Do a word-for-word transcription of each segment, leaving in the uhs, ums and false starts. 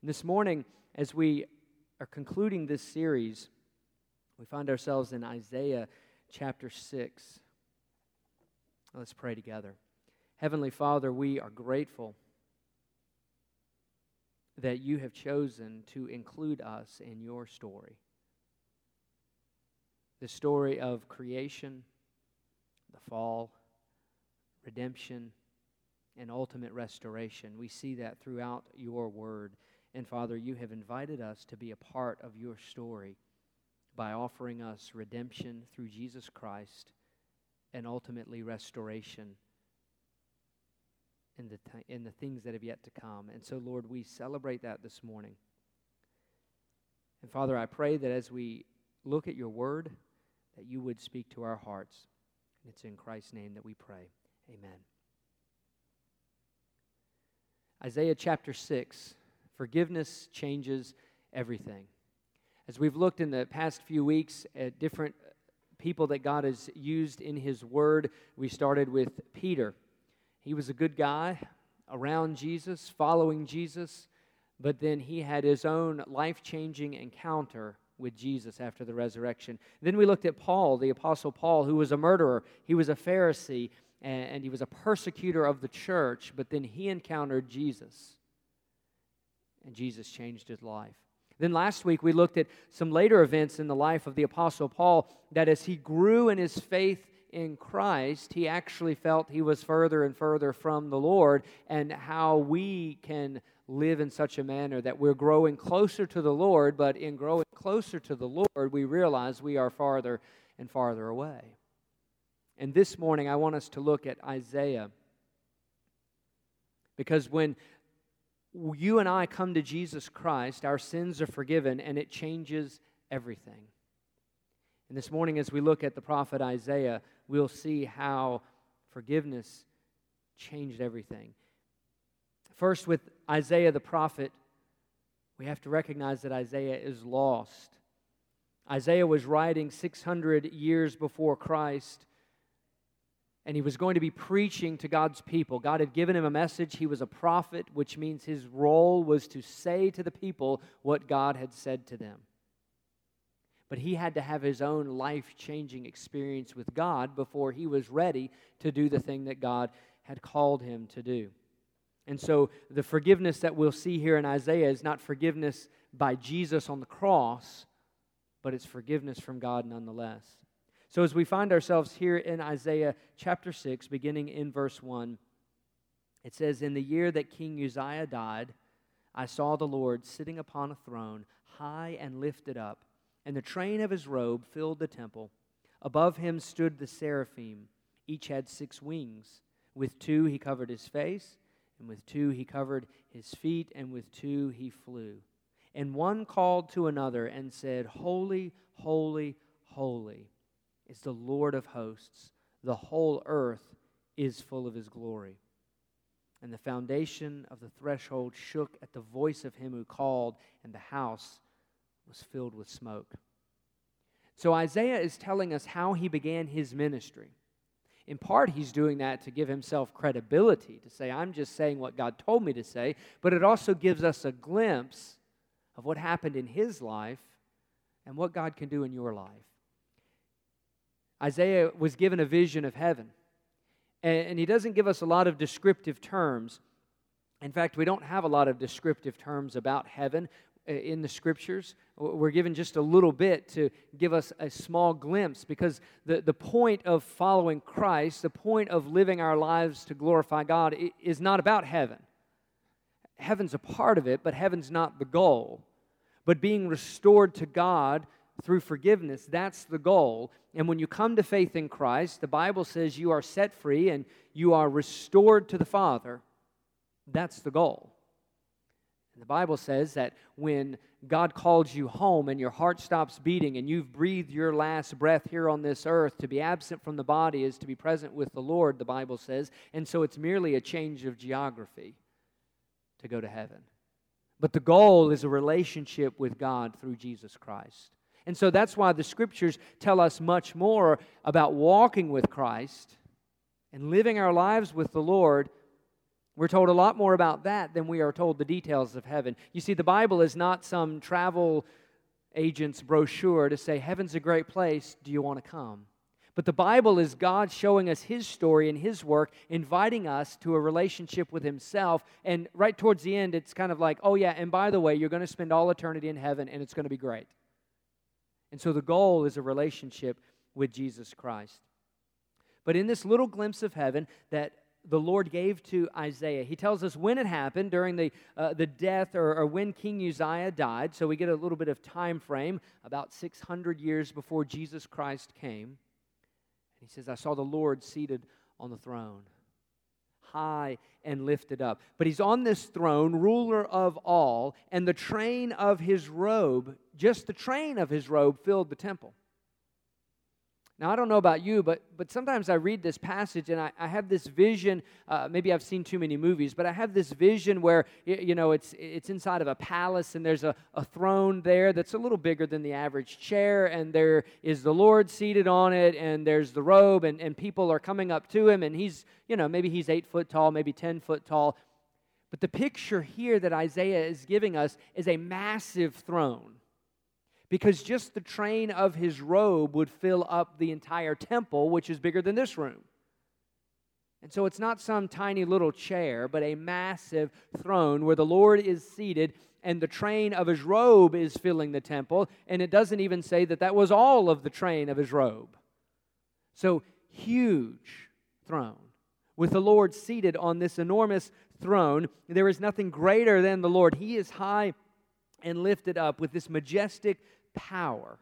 And this morning, as we are concluding this series, we find ourselves in Isaiah chapter six. Let's pray together. Heavenly Father, we are grateful that you have chosen to include us in your story. The story of creation, the fall, redemption, and ultimate restoration. We see that throughout your word. And Father, you have invited us to be a part of your story by offering us redemption through Jesus Christ and ultimately restoration in the, th- in the things that have yet to come. And so, Lord, we celebrate that this morning. And Father, I pray that as we look at your word, that you would speak to our hearts. And it's in Christ's name that we pray. Amen. Isaiah chapter six, forgiveness changes everything. As we've looked in the past few weeks at different people that God has used in His Word, we started with Peter. He was a good guy around Jesus, following Jesus, but then he had his own life-changing encounter with Jesus after the resurrection. Then we looked at Paul, the Apostle Paul, who was a murderer. He was a Pharisee, and he was a persecutor of the church, but then he encountered Jesus, and Jesus changed his life. Then last week we looked at some later events in the life of the Apostle Paul, that as he grew in his faith in Christ, he actually felt he was further and further from the Lord, and how we can live in such a manner that we're growing closer to the Lord, but in growing closer to the Lord, we realize we are farther and farther away. And this morning I want us to look at Isaiah, because when you and I come to Jesus Christ, our sins are forgiven, and it changes everything. And this morning, as we look at the prophet Isaiah, we'll see how forgiveness changed everything. First, with Isaiah the prophet, we have to recognize that Isaiah is lost. Isaiah was writing six hundred years before Christ, and he was going to be preaching to God's people. God had given him a message. He was a prophet, which means his role was to say to the people what God had said to them. But he had to have his own life-changing experience with God before he was ready to do the thing that God had called him to do. And so the forgiveness that we'll see here in Isaiah is not forgiveness by Jesus on the cross, but it's forgiveness from God nonetheless. So as we find ourselves here in Isaiah chapter six, beginning in verse one, it says, "In the year that King Uzziah died, I saw the Lord sitting upon a throne, high and lifted up, and the train of his robe filled the temple. Above him stood the seraphim. Each had six wings. With two he covered his face, and with two he covered his feet, and with two he flew. And one called to another and said, Holy, holy, holy is the Lord of hosts. The whole earth is full of his glory. And the foundation of the threshold shook at the voice of him who called, and the house was filled with smoke." So Isaiah is telling us how he began his ministry. In part, he's doing that to give himself credibility, to say, I'm just saying what God told me to say, but it also gives us a glimpse of what happened in his life and what God can do in your life. Isaiah was given a vision of heaven, and he doesn't give us a lot of descriptive terms. In fact, we don't have a lot of descriptive terms about heaven in the Scriptures. We're given just a little bit to give us a small glimpse, because the, the point of following Christ, the point of living our lives to glorify God, is not about heaven. Heaven's a part of it, but heaven's not the goal. But being restored to God through forgiveness, that's the goal. And when you come to faith in Christ, the Bible says you are set free and you are restored to the Father. That's the goal. The Bible says that when God calls you home and your heart stops beating and you've breathed your last breath here on this earth, to be absent from the body is to be present with the Lord, the Bible says. And so it's merely a change of geography to go to heaven. But the goal is a relationship with God through Jesus Christ. And so that's why the Scriptures tell us much more about walking with Christ and living our lives with the Lord. We're told a lot more about that than we are told the details of heaven. You see, the Bible is not some travel agent's brochure to say, heaven's a great place, do you want to come? But the Bible is God showing us His story and His work, inviting us to a relationship with Himself. And right towards the end, it's kind of like, oh yeah, and by the way, you're going to spend all eternity in heaven, and it's going to be great. And so the goal is a relationship with Jesus Christ. But in this little glimpse of heaven that the Lord gave to Isaiah, He tells us when it happened, during the uh, the death or, or when King Uzziah died. So we get a little bit of time frame, about six hundred years before Jesus Christ came. He says, I saw the Lord seated on the throne, high and lifted up. But He's on this throne, ruler of all, and the train of His robe, just the train of His robe, filled the temple. Now, I don't know about you, but but sometimes I read this passage and I, I have this vision, uh, maybe I've seen too many movies, but I have this vision where, you know, it's it's inside of a palace and there's a, a throne there that's a little bigger than the average chair, and there is the Lord seated on it, and there's the robe, and, and people are coming up to Him, and He's, you know, maybe He's eight foot tall, maybe ten foot tall. But the picture here that Isaiah is giving us is a massive throne. Because just the train of His robe would fill up the entire temple, which is bigger than this room. And so it's not some tiny little chair, but a massive throne where the Lord is seated and the train of His robe is filling the temple. And it doesn't even say that that was all of the train of His robe. So, huge throne. With the Lord seated on this enormous throne, there is nothing greater than the Lord. He is high and lifted up with this majestic power.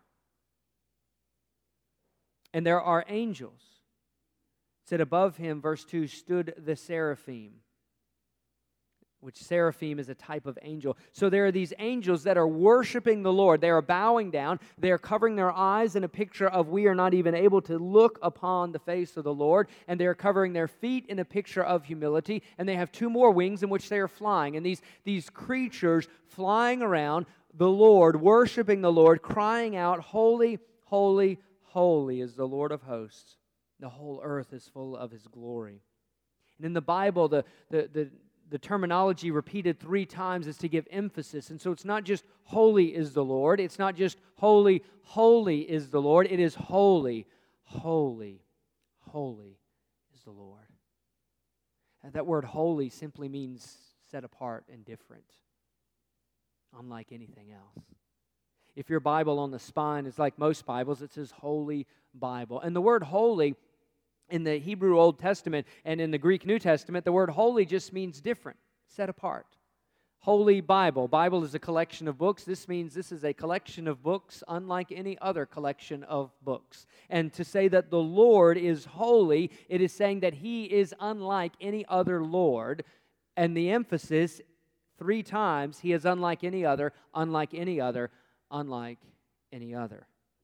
And there are angels. It said above Him, verse two, stood the seraphim, which seraphim is a type of angel. So there are these angels that are worshiping the Lord. They are bowing down. They are covering their eyes in a picture of we are not even able to look upon the face of the Lord. And they are covering their feet in a picture of humility. And they have two more wings in which they are flying. And these, these creatures flying around the Lord, worshiping the Lord, crying out, holy, holy, holy is the Lord of hosts. The whole earth is full of His glory. And in the Bible, the, the, the, the terminology repeated three times is to give emphasis. And so it's not just holy is the Lord. It's not just holy, holy is the Lord. It is holy, holy, holy is the Lord. And that word holy simply means set apart and different, unlike anything else. If your Bible on the spine is like most Bibles, it says Holy Bible. And the word holy in the Hebrew Old Testament and in the Greek New Testament, the word holy just means different, set apart. Holy Bible. Bible is a collection of books. This means this is a collection of books unlike any other collection of books. And to say that the Lord is holy, it is saying that He is unlike any other Lord. And the emphasis, three times, He is unlike any other, unlike any other, unlike any other.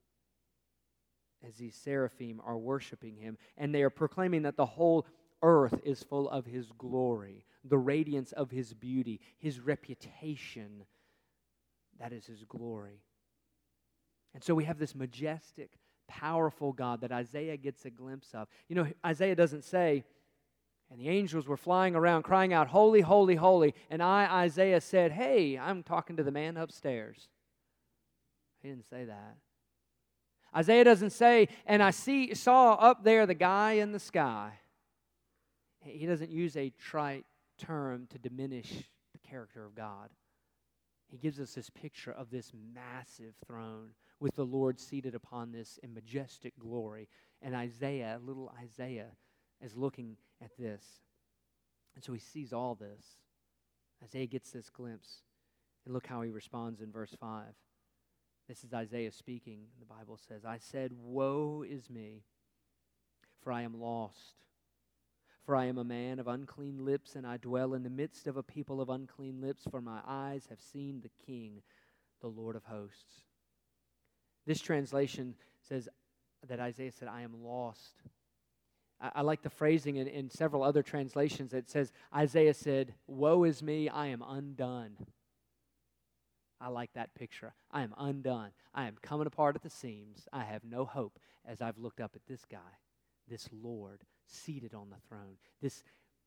As these seraphim are worshiping Him, and they are proclaiming that the whole earth is full of His glory, the radiance of His beauty, His reputation. That is His glory. And so we have this majestic, powerful God that Isaiah gets a glimpse of. You know, Isaiah doesn't say, and the angels were flying around crying out, holy, holy, holy. And I, Isaiah, said, hey, I'm talking to the man upstairs. He didn't say that. Isaiah doesn't say, and I see saw up there the guy in the sky. He doesn't use a trite term to diminish the character of God. He gives us this picture of this massive throne with the Lord seated upon this in majestic glory. And Isaiah, little Isaiah, is looking at this. And so he sees all this. Isaiah gets this glimpse. And look how he responds in verse five. This is Isaiah speaking. The Bible says, I said, woe is me, for I am lost. For I am a man of unclean lips, and I dwell in the midst of a people of unclean lips, for my eyes have seen the King, the Lord of hosts. This translation says that Isaiah said, I am lost. I, I like the phrasing in, in several other translations that says, Isaiah said, woe is me, I am undone. I like that picture. I am undone. I am coming apart at the seams. I have no hope as I've looked up at this guy, this Lord, seated on the throne, this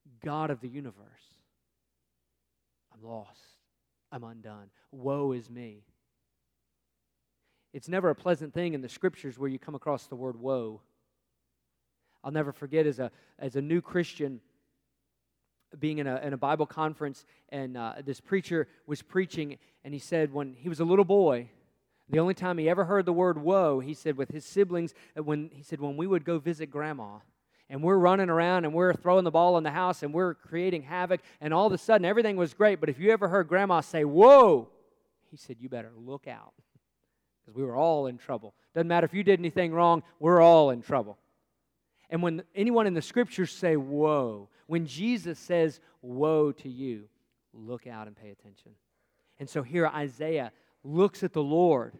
God of the universe, I'm lost. I'm undone. Woe is me. It's never a pleasant thing in the Scriptures where you come across the word woe. I'll never forget as a as a new Christian being in a, in a Bible conference, and uh, this preacher was preaching, and he said when he was a little boy, the only time he ever heard the word woe, he said with his siblings, when he said when we would go visit Grandma, and we're running around and we're throwing the ball in the house and we're creating havoc, and all of a sudden everything was great, but if you ever heard Grandma say, whoa, he said, you better look out, because we were all in trouble. Doesn't matter if you did anything wrong, we're all in trouble. And when anyone in the Scriptures say, woe, when Jesus says, woe to you, look out and pay attention. And so here Isaiah looks at the Lord,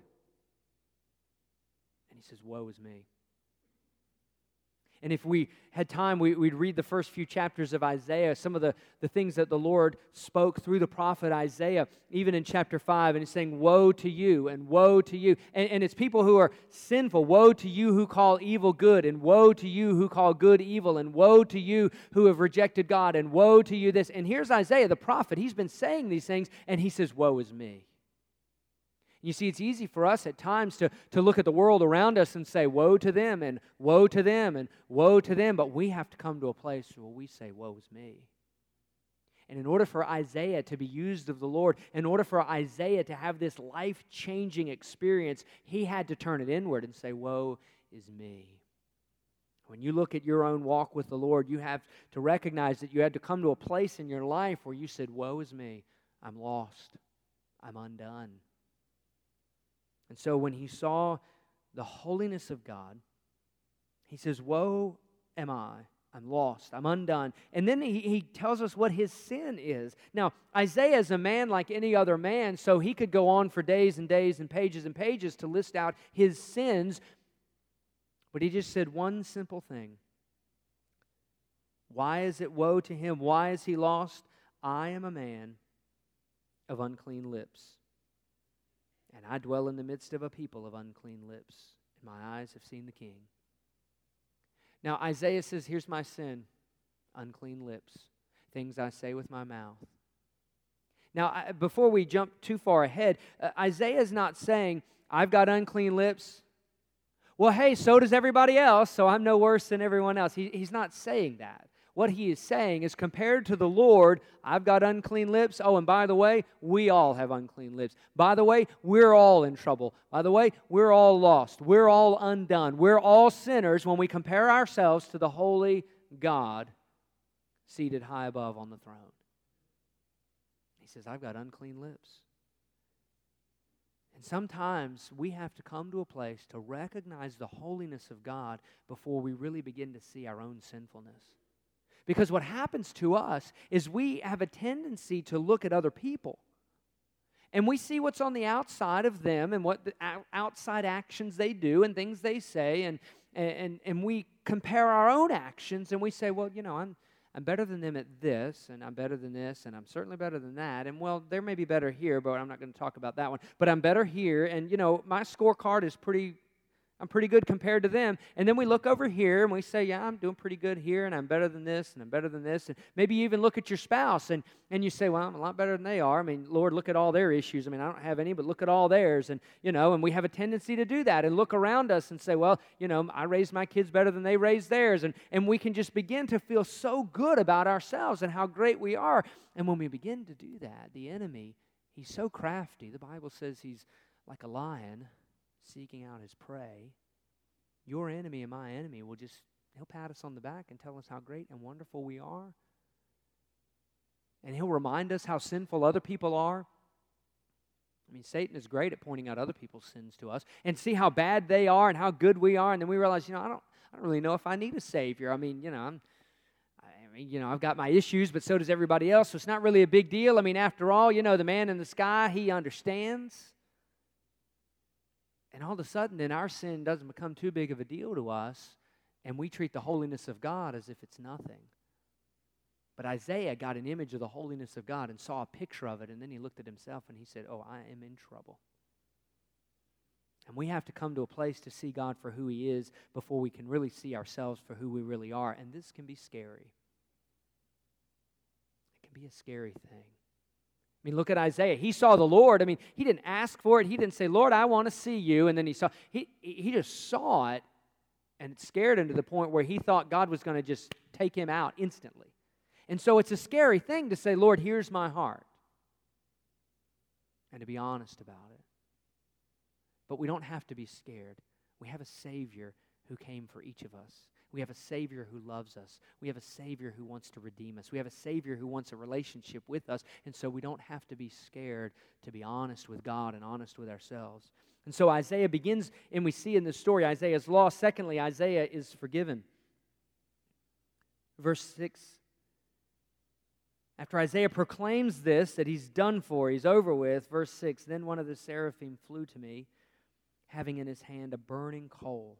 and he says, woe is me. And if we had time, we, we'd read the first few chapters of Isaiah, some of the, the things that the Lord spoke through the prophet Isaiah, even in chapter five, and he's saying, woe to you, and woe to you. And, and it's people who are sinful. Woe to you who call evil good, and woe to you who call good evil, and woe to you who have rejected God, and woe to you this. And here's Isaiah, the prophet. He's been saying these things, and he says, woe is me. You see, it's easy for us at times to, to look at the world around us and say, woe to them, and woe to them, and woe to them. But we have to come to a place where we say, woe is me. And in order for Isaiah to be used of the Lord, in order for Isaiah to have this life-changing experience, he had to turn it inward and say, woe is me. When you look at your own walk with the Lord, you have to recognize that you had to come to a place in your life where you said, woe is me. I'm lost. I'm undone. And so when he saw the holiness of God, he says, woe am I. I'm lost. I'm undone. And then he, he tells us what his sin is. Now, Isaiah is a man like any other man, so he could go on for days and days and pages and pages to list out his sins. But he just said one simple thing. Why is it woe to him? Why is he lost? I am a man of unclean lips. And I dwell in the midst of a people of unclean lips, and my eyes have seen the King. Now Isaiah says, here's my sin, unclean lips, things I say with my mouth. Now, I, before we jump too far ahead, uh, Isaiah is not saying, I've got unclean lips. Well, hey, so does everybody else, so I'm no worse than everyone else. He, he's not saying that. What he is saying is, compared to the Lord, I've got unclean lips. Oh, and by the way, we all have unclean lips. By the way, we're all in trouble. By the way, we're all lost. We're all undone. We're all sinners when we compare ourselves to the holy God seated high above on the throne. He says, I've got unclean lips. And sometimes we have to come to a place to recognize the holiness of God before we really begin to see our own sinfulness. Because what happens to us is we have a tendency to look at other people. And we see what's on the outside of them and what the outside actions they do and things they say. And, and, and we compare our own actions and we say, well, you know, I'm, I'm better than them at this, and I'm better than this, and I'm certainly better than that. And, well, they may be better here, but I'm not going to talk about that one. But I'm better here, and, you know, my scorecard is pretty I'm pretty good compared to them. And then we look over here and we say, yeah, I'm doing pretty good here, and I'm better than this, and I'm better than this. And maybe you even look at your spouse and, and you say, well, I'm a lot better than they are. I mean, Lord, look at all their issues. I mean, I don't have any, but look at all theirs. And, you know, and we have a tendency to do that and look around us and say, well, you know, I raised my kids better than they raised theirs. And, and we can just begin to feel so good about ourselves and how great we are. And when we begin to do that, the enemy, he's so crafty. The Bible says he's like a lion seeking out his prey. Your enemy and my enemy will just, he'll pat us on the back and tell us how great and wonderful we are. And he'll remind us how sinful other people are. I mean, Satan is great at pointing out other people's sins to us and see how bad they are and how good we are. And then we realize, you know, I don't, I don't really know if I need a Savior. I mean, you know, I'm, I mean, you know, I've got my issues, but so does everybody else. So it's not really a big deal. I mean, after all, you know, the man in the sky, he understands. And all of a sudden, then our sin doesn't become too big of a deal to us, and we treat the holiness of God as if it's nothing. But Isaiah got an image of the holiness of God and saw a picture of it, and then he looked at himself and he said, oh, I am in trouble. And we have to come to a place to see God for who He is before we can really see ourselves for who we really are, and this can be scary. can be a scary thing. I mean, look at Isaiah. He saw the Lord. I mean, he didn't ask for it. He didn't say, Lord, I want to see you. And then he saw, he, he just saw it, and it scared him to the point where he thought God was going to just take him out instantly. And so it's a scary thing to say, Lord, here's my heart. And to be honest about it. But we don't have to be scared. We have a Savior who came for each of us. We have a Savior who loves us. We have a Savior who wants to redeem us. We have a Savior who wants a relationship with us. And so we don't have to be scared to be honest with God and honest with ourselves. And so Isaiah begins, and we see in this story, Isaiah is lost. Secondly, Isaiah is forgiven. Verse six. After Isaiah proclaims this, that he's done for, he's over with, verse six, then one of the seraphim flew to me, having in his hand a burning coal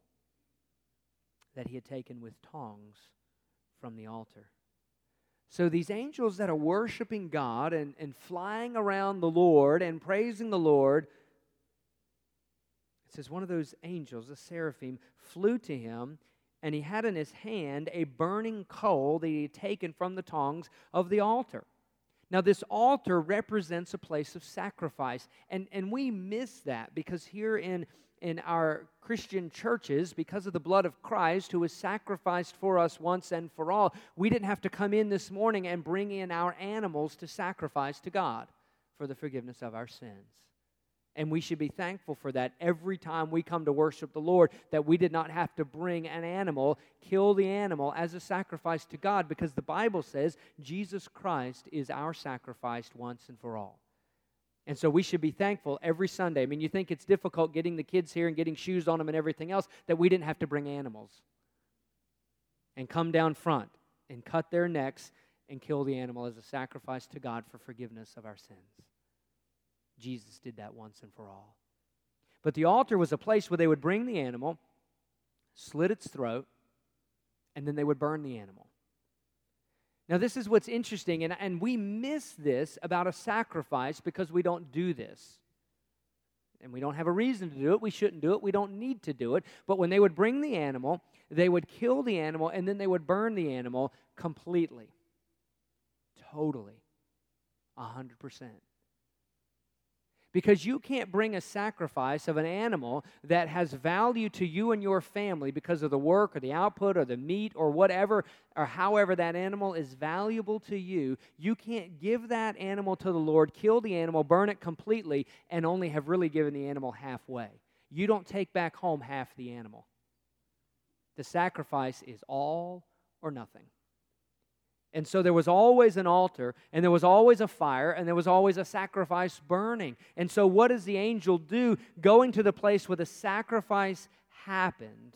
that he had taken with tongs from the altar. So these angels that are worshiping God and, and flying around the Lord and praising the Lord, it says one of those angels, a seraphim, flew to him, and he had in his hand a burning coal that he had taken from the tongs of the altar. Now, this altar represents a place of sacrifice, and, and we miss that because here in, in our Christian churches, because of the blood of Christ who was sacrificed for us once and for all, we didn't have to come in this morning and bring in our animals to sacrifice to God for the forgiveness of our sins. And we should be thankful for that every time we come to worship the Lord, that we did not have to bring an animal, kill the animal as a sacrifice to God, because the Bible says Jesus Christ is our sacrifice once and for all. And so we should be thankful every Sunday. I mean, you think it's difficult getting the kids here and getting shoes on them and everything else, that we didn't have to bring animals and come down front and cut their necks and kill the animal as a sacrifice to God for forgiveness of our sins. Jesus did that once and for all. But the altar was a place where they would bring the animal, slit its throat, and then they would burn the animal. Now, this is what's interesting, and, and we miss this about a sacrifice because we don't do this. And we don't have a reason to do it. We shouldn't do it. We don't need to do it. But when they would bring the animal, they would kill the animal, and then they would burn the animal completely. Totally. A hundred percent. Because you can't bring a sacrifice of an animal that has value to you and your family because of the work or the output or the meat or whatever, or however that animal is valuable to you. You can't give that animal to the Lord, kill the animal, burn it completely, and only have really given the animal halfway. You don't take back home half the animal. The sacrifice is all or nothing. And so there was always an altar, and there was always a fire, and there was always a sacrifice burning. And so what does the angel do going to the place where the sacrifice happened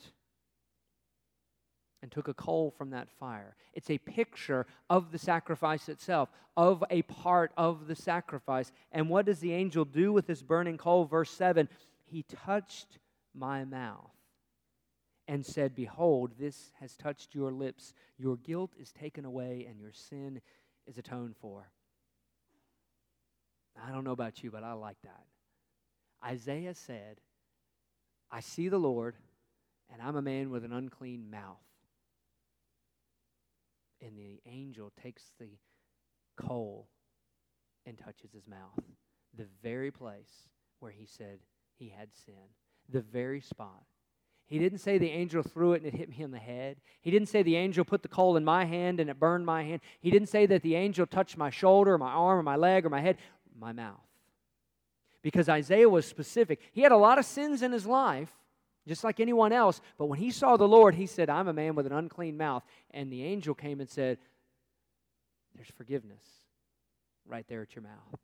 and took a coal from that fire? It's a picture of the sacrifice itself, of a part of the sacrifice. And what does the angel do with this burning coal? Verse seven, he touched my mouth and said, behold, this has touched your lips. Your guilt is taken away, and your sin is atoned for. I don't know about you, but I like that. Isaiah said, I see the Lord, and I'm a man with an unclean mouth. And the angel takes the coal and touches his mouth. The very place where he said he had sin. The very spot. He didn't say the angel threw it and it hit me in the head. He didn't say the angel put the coal in my hand and it burned my hand. He didn't say that the angel touched my shoulder or my arm or my leg or my head. My mouth. Because Isaiah was specific. He had a lot of sins in his life, just like anyone else. But when he saw the Lord, he said, I'm a man with an unclean mouth. And the angel came and said, there's forgiveness right there at your mouth.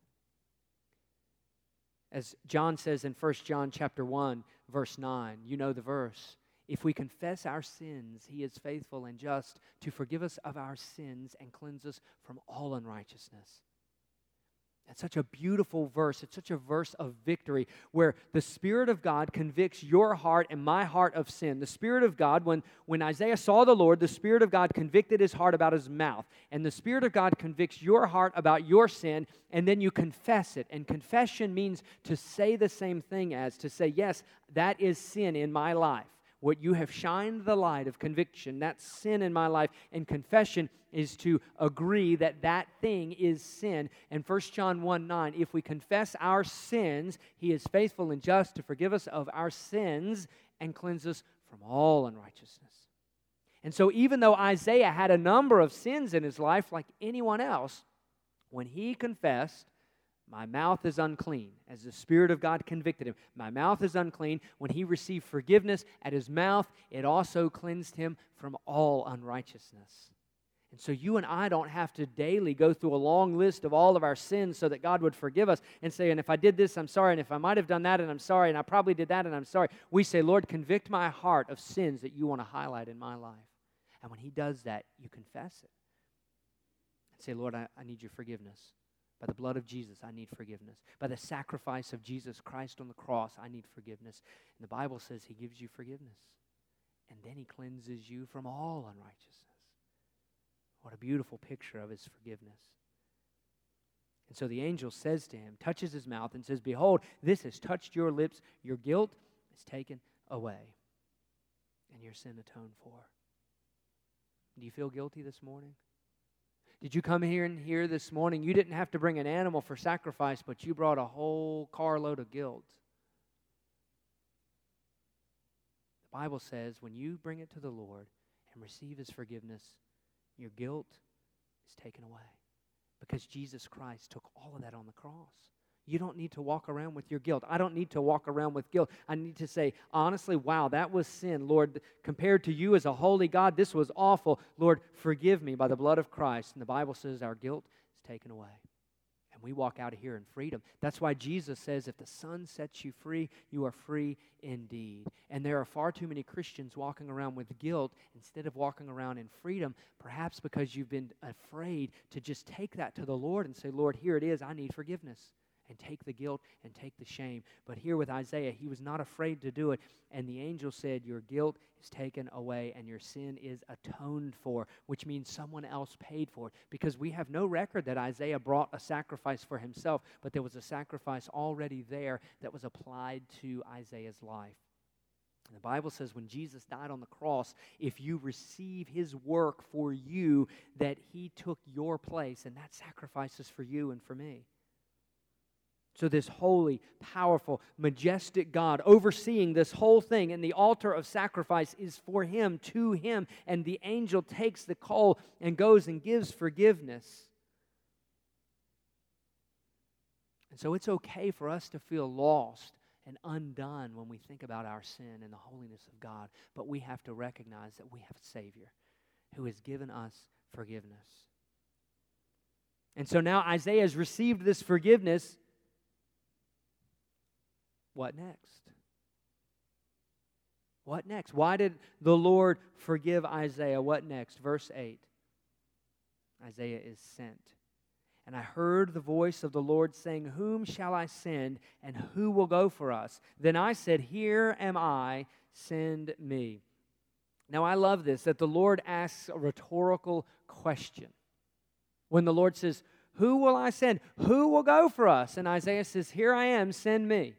As John says in First John chapter one, verse nine, you know the verse. If we confess our sins, he is faithful and just to forgive us of our sins and cleanse us from all unrighteousness. That's such a beautiful verse. It's such a verse of victory where the Spirit of God convicts your heart and my heart of sin. The Spirit of God, when, when Isaiah saw the Lord, the Spirit of God convicted his heart about his mouth. And the Spirit of God convicts your heart about your sin, and then you confess it. And confession means to say the same thing as, to say, yes, that is sin in my life. what you have shined the light of conviction, that sin in my life, and confession is to agree that that thing is sin. And First John one nine, if we confess our sins, He is faithful and just to forgive us of our sins and cleanse us from all unrighteousness. And so even though Isaiah had a number of sins in his life like anyone else, when he confessed, my mouth is unclean, as the Spirit of God convicted him. My mouth is unclean. When he received forgiveness at his mouth, it also cleansed him from all unrighteousness. And so you and I don't have to daily go through a long list of all of our sins so that God would forgive us and say, and if I did this, I'm sorry, and if I might have done that, and I'm sorry, and I probably did that, and I'm sorry. We say, Lord, convict my heart of sins that you want to highlight in my life. And when He does that, you confess it. And say, Lord, I, I need your forgiveness. By the blood of Jesus, I need forgiveness. By the sacrifice of Jesus Christ on the cross, I need forgiveness. And the Bible says He gives you forgiveness. And then He cleanses you from all unrighteousness. What a beautiful picture of His forgiveness. And so the angel says to him, touches his mouth and says, behold, this has touched your lips. Your guilt is taken away and your sin atoned for. Do you feel guilty this morning? Did you come here and hear this morning? You didn't have to bring an animal for sacrifice, but you brought a whole carload of guilt. The Bible says when you bring it to the Lord and receive His forgiveness, your guilt is taken away because Jesus Christ took all of that on the cross. You don't need to walk around with your guilt. I don't need to walk around with guilt. I need to say, honestly, wow, that was sin. Lord, compared to you as a holy God, this was awful. Lord, forgive me by the blood of Christ. And the Bible says our guilt is taken away. And we walk out of here in freedom. That's why Jesus says, if the Son sets you free, you are free indeed. And there are far too many Christians walking around with guilt instead of walking around in freedom, perhaps because you've been afraid to just take that to the Lord and say, Lord, here it is. I need forgiveness. And take the guilt and take the shame. But here with Isaiah, he was not afraid to do it. And the angel said, your guilt is taken away and your sin is atoned for, which means someone else paid for it. Because we have no record that Isaiah brought a sacrifice for himself, but there was a sacrifice already there that was applied to Isaiah's life. And the Bible says when Jesus died on the cross, if you receive His work for you, that He took your place, and that sacrifice is for you and for me. So this holy, powerful, majestic God overseeing this whole thing, and the altar of sacrifice is for Him, to Him, and the angel takes the coal and goes and gives forgiveness. And so it's okay for us to feel lost and undone when we think about our sin and the holiness of God, but we have to recognize that we have a Savior who has given us forgiveness. And so now Isaiah has received this forgiveness. What next? What next? Why did the Lord forgive Isaiah? What next? Verse eight. Isaiah is sent. And I heard the voice of the Lord saying, whom shall I send, and who will go for us? Then I said, here am I, send me. Now I love this, that the Lord asks a rhetorical question. When the Lord says, who will I send? Who will go for us? And Isaiah says, here I am, send me.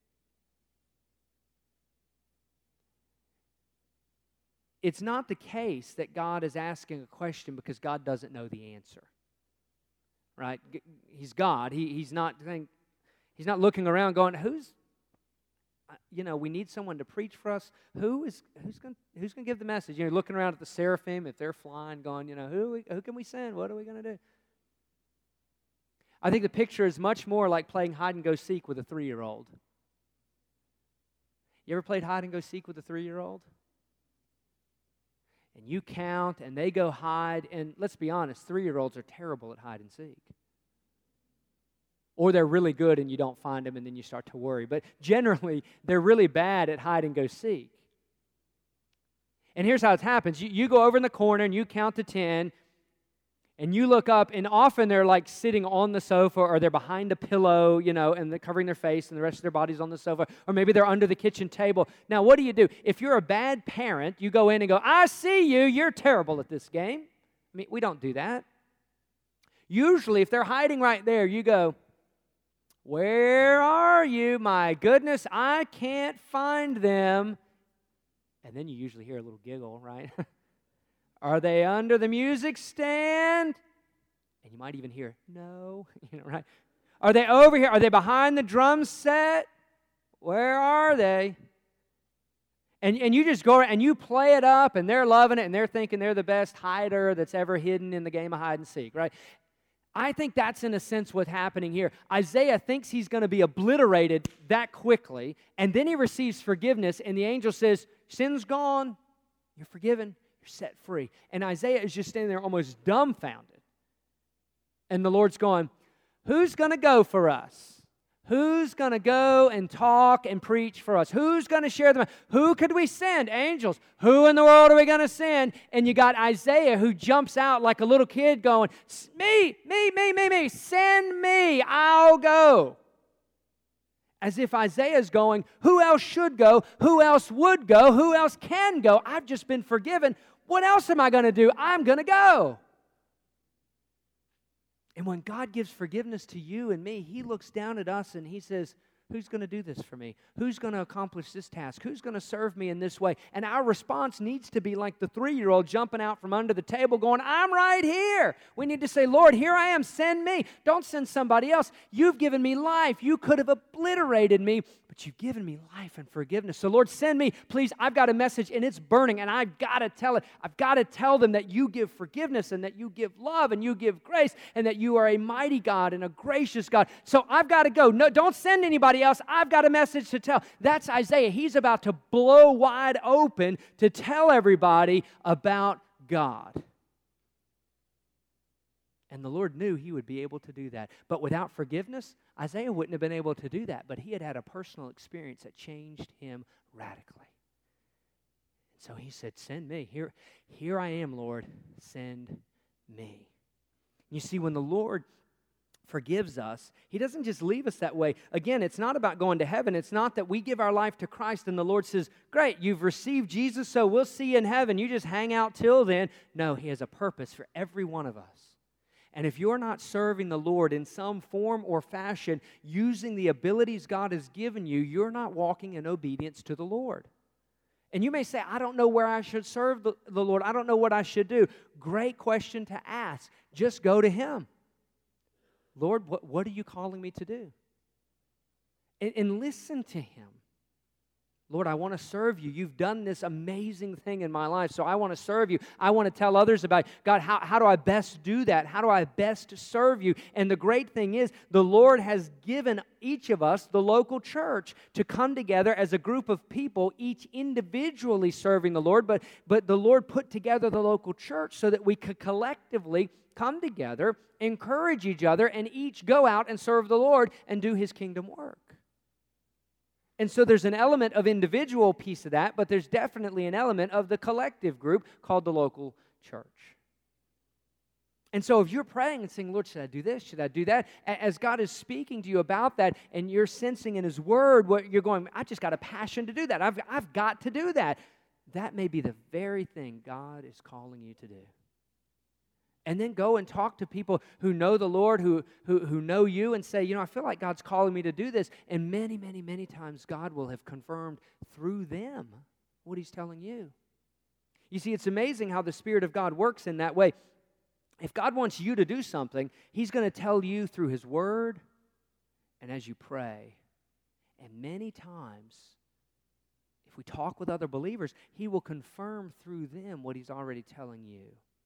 It's not the case that God is asking a question because God doesn't know the answer, right? He's God. He, he's not think, He's not looking around going, who's, you know, we need someone to preach for us. Who is who's going who's going to give the message? You know, looking around at the seraphim, if they're flying, going, you know, who who can we send? What are we going to do? I think the picture is much more like playing hide and go seek with a three-year-old. You ever played hide and go seek with a three-year-old? And you count, and they go hide, and let's be honest, three-year-olds are terrible at hide and seek. Or they're really good and you don't find them, and then you start to worry. But generally, they're really bad at hide and go seek. And here's how it happens. You, you go over in the corner, and you count to ten, and you look up, and often they're like sitting on the sofa, or they're behind a pillow, you know, and they're covering their face, and the rest of their body's on the sofa, or maybe they're under the kitchen table. Now, what do you do? If you're a bad parent, you go in and go, I see you, you're terrible at this game. I mean, we don't do that. Usually, if they're hiding right there, you go, where are you? My goodness, I can't find them. And then you usually hear a little giggle, right? Are they under the music stand? And you might even hear, no, you know, right? Are they over here? Are they behind the drum set? Where are they? And, and you just go and you play it up, and they're loving it, and they're thinking they're the best hider that's ever hidden in the game of hide and seek, right? I think that's in a sense what's happening here. Isaiah thinks he's going to be obliterated that quickly, and then he receives forgiveness, and the angel says, sin's gone, you're forgiven, you're set free. And Isaiah is just standing there almost dumbfounded. And the Lord's going, who's going to go for us? Who's going to go and talk and preach for us? Who's going to share them? Who could we send? Angels. Who in the world are we going to send? And you got Isaiah who jumps out like a little kid going, me, me, me, me, me, send me, I'll go. As if Isaiah's going, who else should go? Who else would go? Who else can go? I've just been forgiven. What else am I going to do? I'm going to go. And when God gives forgiveness to you and me, He looks down at us and He says, who's going to do this for me? Who's going to accomplish this task? Who's going to serve me in this way? And our response needs to be like the three-year-old jumping out from under the table going, I'm right here. We need to say, Lord, here I am. Send me. Don't send somebody else. You've given me life. You could have obliterated me, but you've given me life and forgiveness. So, Lord, send me. Please, I've got a message, and it's burning, and I've got to tell it. I've got to tell them that you give forgiveness and that you give love and you give grace and that you are a mighty God and a gracious God. So I've got to go. No, don't send anybody else. I've got a message to tell. That's Isaiah. He's about to blow wide open to tell everybody about God. And the Lord knew he would be able to do that. But without forgiveness, Isaiah wouldn't have been able to do that. But he had had a personal experience that changed him radically. So he said, send me. Here, here I am, Lord. Send me. You see, when the Lord forgives us, He doesn't just leave us that way. Again, it's not about going to heaven. It's not that we give our life to Christ and the Lord says, great, you've received Jesus, so we'll see you in heaven. You just hang out till then. No, He has a purpose for every one of us. And if you're not serving the Lord in some form or fashion, using the abilities God has given you, you're not walking in obedience to the Lord. And you may say, I don't know where I should serve the, the Lord. I don't know what I should do. Great question to ask. Just go to Him. Lord, what, what are you calling me to do? And, and listen to Him. Lord, I want to serve you. You've done this amazing thing in my life, so I want to serve you. I want to tell others about, God, how, how do I best do that? How do I best serve you? And the great thing is, the Lord has given each of us, the local church, to come together as a group of people, each individually serving the Lord, but, but the Lord put together the local church so that we could collectively come together, encourage each other, and each go out and serve the Lord and do His kingdom work. And so there's an element of individual piece of that, but there's definitely an element of the collective group called the local church. And so if you're praying and saying, Lord, should I do this? Should I do that? As God is speaking to you about that and you're sensing in His Word what you're going, I just got a passion to do that. I've, I've got to do that. That may be the very thing God is calling you to do. And then go and talk to people who know the Lord, who, who, who know you, and say, you know, I feel like God's calling me to do this. And many, many, many times God will have confirmed through them what He's telling you. You see, it's amazing how the Spirit of God works in that way. If God wants you to do something, He's going to tell you through His Word and as you pray. And many times, if we talk with other believers, He will confirm through them what He's already telling you.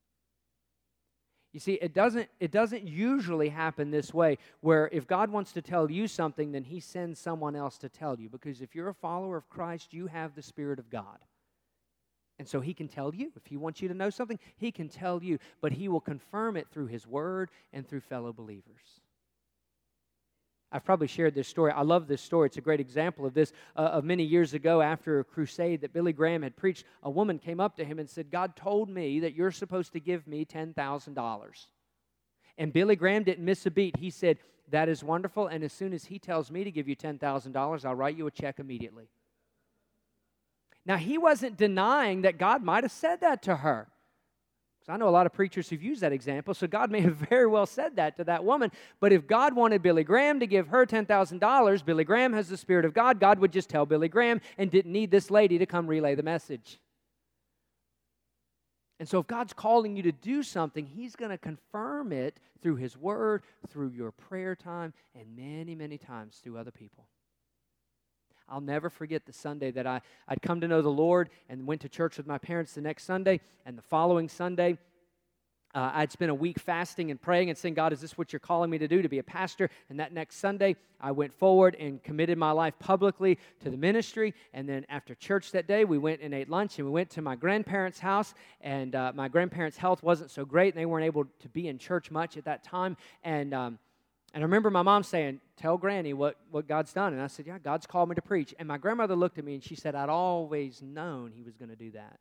You see, it doesn't, it doesn't usually happen this way, where if God wants to tell you something, then He sends someone else to tell you. Because if you're a follower of Christ, you have the Spirit of God. And so He can tell you. If He wants you to know something, He can tell you. But He will confirm it through His Word and through fellow believers. I've probably shared this story. I love this story. It's a great example of this. Uh, of many years ago, after a crusade that Billy Graham had preached, a woman came up to him and said, God told me that you're supposed to give me ten thousand dollars. And Billy Graham didn't miss a beat. He said, that is wonderful, and as soon as he tells me to give you ten thousand dollars, I'll write you a check immediately. Now, he wasn't denying that God might have said that to her. Because I know a lot of preachers who've used that example, so God may have very well said that to that woman. But if God wanted Billy Graham to give her ten thousand dollars, Billy Graham has the Spirit of God, God would just tell Billy Graham and didn't need this lady to come relay the message. And so if God's calling you to do something, He's going to confirm it through His Word, through your prayer time, and many, many times through other people. I'll never forget the Sunday that I, I'd come to know the Lord and went to church with my parents the next Sunday. And the following Sunday, uh, I'd spent a week fasting and praying and saying, God, is this what you're calling me to do, to be a pastor? And that next Sunday, I went forward and committed my life publicly to the ministry. And then after church that day, we went and ate lunch, and we went to my grandparents' house. And uh, my grandparents' health wasn't so great, and they weren't able to be in church much at that time. And um, And I remember my mom saying, tell Granny what, what God's done. And I said, yeah, God's called me to preach. And my grandmother looked at me and she said, I'd always known He was going to do that.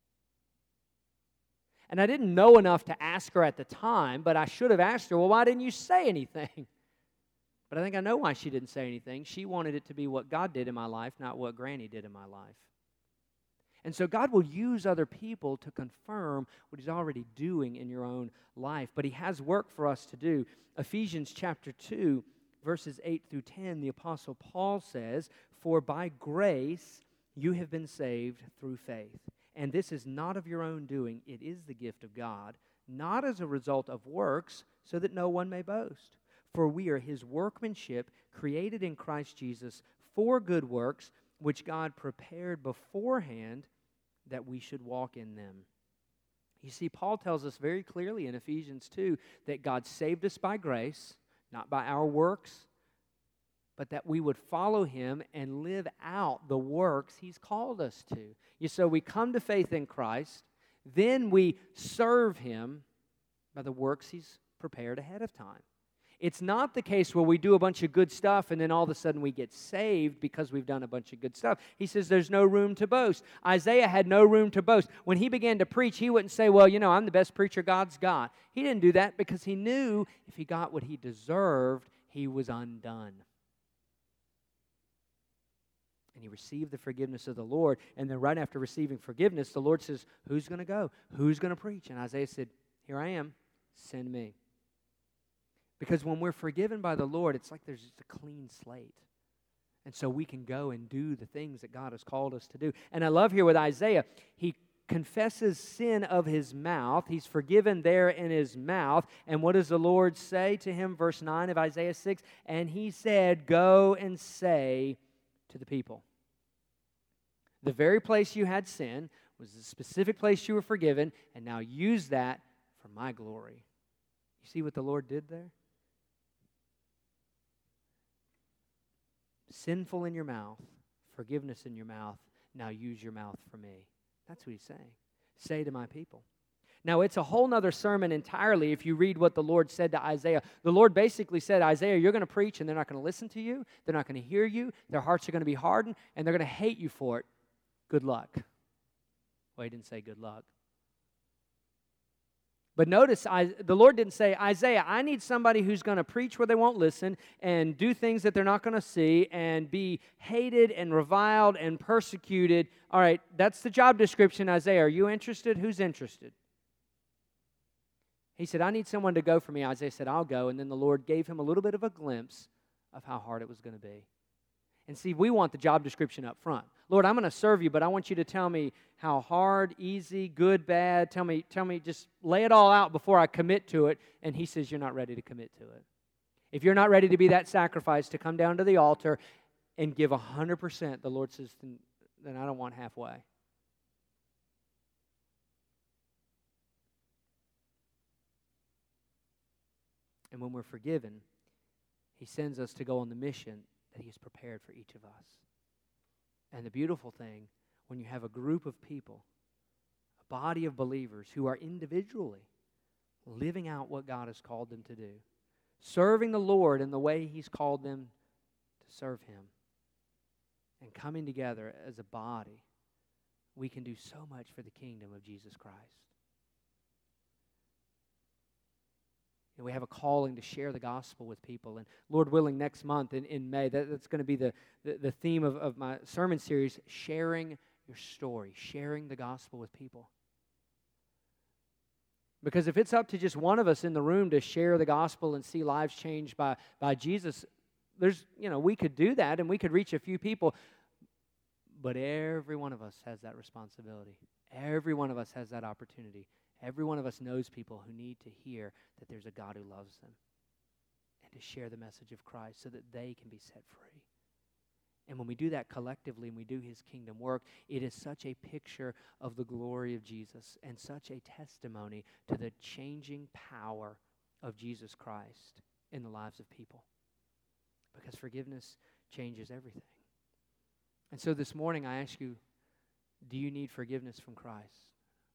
And I didn't know enough to ask her at the time, but I should have asked her, well, why didn't you say anything? But I think I know why she didn't say anything. She wanted it to be what God did in my life, not what Granny did in my life. And so God will use other people to confirm what He's already doing in your own life. But He has work for us to do. Ephesians chapter two, verses eight through ten, the Apostle Paul says, for by grace you have been saved through faith. And this is not of your own doing. It is the gift of God, not as a result of works, so that no one may boast. For we are His workmanship, created in Christ Jesus for good works, which God prepared beforehand that we should walk in them. You see, Paul tells us very clearly in Ephesians two that God saved us by grace, not by our works, but that we would follow Him and live out the works He's called us to. You so we come to faith in Christ, then we serve Him by the works He's prepared ahead of time. It's not the case where we do a bunch of good stuff and then all of a sudden we get saved because we've done a bunch of good stuff. He says there's no room to boast. Isaiah had no room to boast. When he began to preach, he wouldn't say, well, you know, I'm the best preacher God's got. He didn't do that because he knew if he got what he deserved, he was undone. And he received the forgiveness of the Lord. And then right after receiving forgiveness, the Lord says, who's going to go? Who's going to preach? And Isaiah said, here I am. Send me. Because when we're forgiven by the Lord, it's like there's just a clean slate. And so we can go and do the things that God has called us to do. And I love here with Isaiah, he confesses sin of his mouth. He's forgiven there in his mouth. And what does the Lord say to him? Verse nine of Isaiah six, and he said, go and say to the people. The very place you had sin was the specific place you were forgiven, and now use that for my glory. You see what the Lord did there? Sinful in your mouth, forgiveness in your mouth, now use your mouth for me. That's what he's saying. Say to my people. Now, it's a whole nother sermon entirely if you read what the Lord said to Isaiah. The Lord basically said, Isaiah, you're going to preach and they're not going to listen to you. They're not going to hear you. Their hearts are going to be hardened and they're going to hate you for it. Good luck. Well, he didn't say good luck. But notice, I, the Lord didn't say, Isaiah, I need somebody who's going to preach where they won't listen and do things that they're not going to see and be hated and reviled and persecuted. All right, that's the job description, Isaiah. Are you interested? Who's interested? He said, I need someone to go for me. Isaiah said, I'll go. And then the Lord gave him a little bit of a glimpse of how hard it was going to be. And see, we want the job description up front. Lord, I'm going to serve you, but I want you to tell me how hard, easy, good, bad. Tell me, tell me, just lay it all out before I commit to it. And he says, you're not ready to commit to it. If you're not ready to be that sacrifice, to come down to the altar and give one hundred percent, the Lord says, then, then I don't want halfway. And when we're forgiven, he sends us to go on the mission that he's prepared for each of us. And the beautiful thing, when you have a group of people, a body of believers who are individually living out what God has called them to do, serving the Lord in the way he's called them to serve him, and coming together as a body, we can do so much for the kingdom of Jesus Christ. And we have a calling to share the gospel with people. And Lord willing, next month in, in May, that, that's going to be the, the, the theme of, of my sermon series, sharing your story, sharing the gospel with people. Because if it's up to just one of us in the room to share the gospel and see lives changed by, by Jesus, there's, you know, we could do that and we could reach a few people. But every one of us has that responsibility. Every one of us has that opportunity. Every one of us knows people who need to hear that there's a God who loves them and to share the message of Christ so that they can be set free. And when we do that collectively and we do His kingdom work, it is such a picture of the glory of Jesus and such a testimony to the changing power of Jesus Christ in the lives of people. Because forgiveness changes everything. And so this morning I ask you, do you need forgiveness from Christ?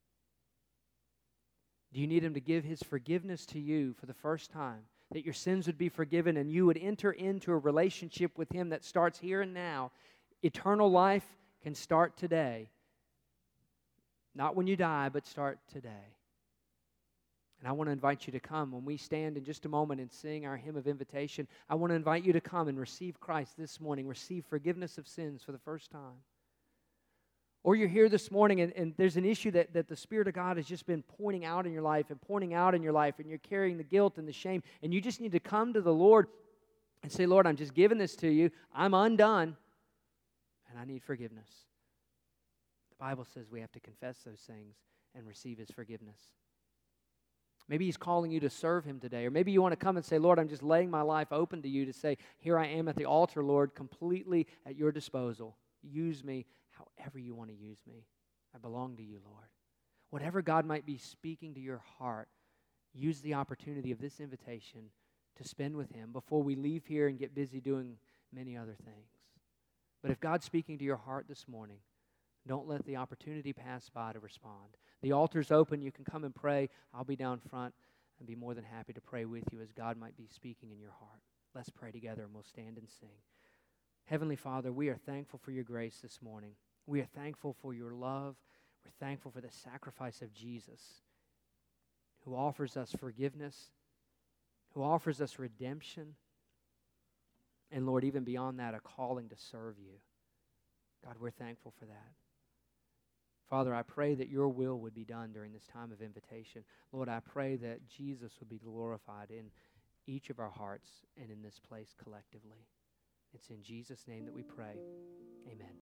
Do you need Him to give His forgiveness to you for the first time? That your sins would be forgiven and you would enter into a relationship with Him that starts here and now. Eternal life can start today. Not when you die, but start today. And I want to invite you to come. When we stand in just a moment and sing our hymn of invitation, I want to invite you to come and receive Christ this morning. Receive forgiveness of sins for the first time. Or you're here this morning and, and there's an issue that, that the Spirit of God has just been pointing out in your life and pointing out in your life, and you're carrying the guilt and the shame, and you just need to come to the Lord and say, Lord, I'm just giving this to you. I'm undone, and I need forgiveness. The Bible says we have to confess those things and receive His forgiveness. Maybe He's calling you to serve Him today, or maybe you want to come and say, Lord, I'm just laying my life open to you to say, here I am at the altar, Lord, completely at your disposal. Use me however you want to use me. I belong to you, Lord. Whatever God might be speaking to your heart, use the opportunity of this invitation to spend with Him before we leave here and get busy doing many other things. But if God's speaking to your heart this morning, don't let the opportunity pass by to respond. The altar's open. You can come and pray. I'll be down front and be more than happy to pray with you as God might be speaking in your heart. Let's pray together and we'll stand and sing. Heavenly Father, we are thankful for your grace this morning. We are thankful for your love. We're thankful for the sacrifice of Jesus, who offers us forgiveness, who offers us redemption, and Lord, even beyond that, a calling to serve you. God, we're thankful for that. Father, I pray that your will would be done during this time of invitation. Lord, I pray that Jesus would be glorified in each of our hearts and in this place collectively. It's in Jesus' name that we pray. Amen.